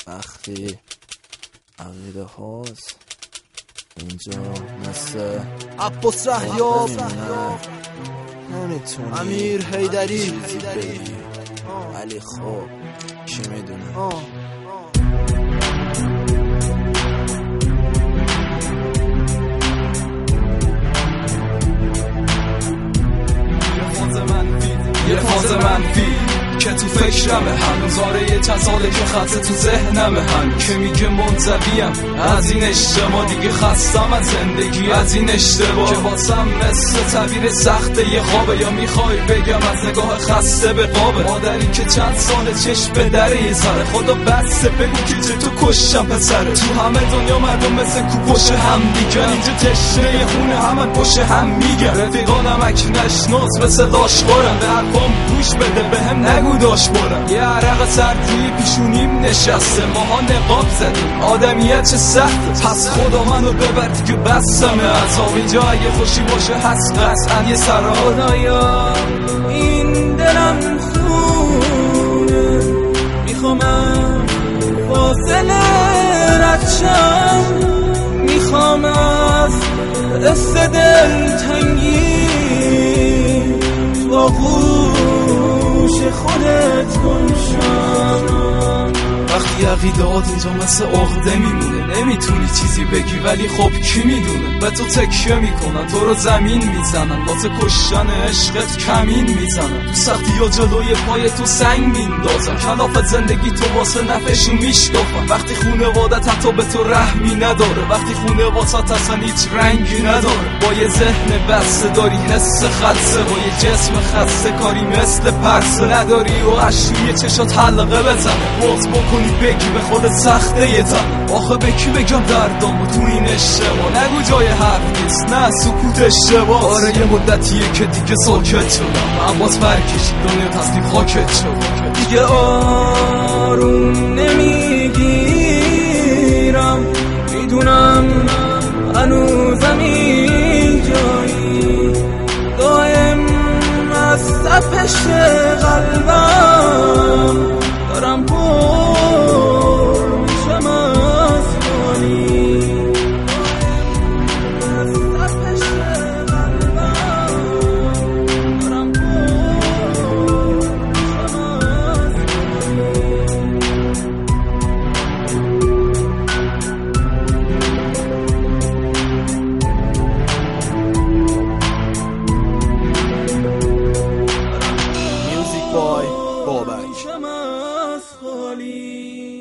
وقتی عقیده هاست اینجا مثل عباس رحیاب نمیتونی امیر حیدری چیزی بگی، ولی خب کی میدونه. یه فاز منفی که تو فکرمه، هنوزاره یه چند ساله که خطه تو ذهنمه، هم که میگه منزویم از این اجتماع، دیگه خستم از زندگی از این اشتباه که واسم مثل تعبیر سخته یه خوابه، یا میخوای بگم از نگاه خسته به قابه. مادری که چند ساله چشم به دره یه سره، خدا بسته بگو که تو کشم پسره. تو همه دنیا مردم مثل کو پشت هم دیگه، اینجا تشنه خونه همه پشت هم میگن. رفیقانم اک نشناس مثل لاشخورم، به حرفام گوش بده بهم نگو داش برم. یه عرق سردی پیشونیم نشسته، ماها نقاب زدیم آدمیت چه سخته. پس خدا منو ببر دیگه بسمه عذاب اینجا، اگه خوشی باشه هست قطعا یه سرا. خدایا این دلم خونه، میخوامم فاصله ردشم، میخوام از دست دل تنگی تو گوش خودت گمشم. وقتی عقیدهات اینجا مثل عقده میمونه، نمیتونی چیزی بگی ولی خب کی میدونه. به تو تکیه میکنن، تو رو زمین میزنن، واسه کشتن عشقت کمین میزنن. تو سختی یا جلوی پای تو سنگ میندازن، کلاف زندگی تو واسه نفعشون میشکافن. وقتی خونوادت حتی به تو رحمی نداره، وقتی خونوادت اصلا هیچ رنگی نداره. با یه ذهن بسته داری حس خلصه، با یه جسم خسته کاری مثل پرسه نداری و اشوی چشات حلقه بزنه. باز بکنی بگی به خود سخته یه تن، آخه به کی بگم دردامو تو این اشتباه. نگو جای حرف نیست، نه سکوت اشتباه. آره یه مدتیه که دیگه ساکت شدم، عباس برکشید دنیا تصدیق خاکت شد. دیگه آروم نمیگیرم، میدونم هنوزم اینجایی، دایم از تپش قلبم دارم پر میشم از خالی. از تپش قلبم دارم پر میشم از میوزیک بای بابک. خالی.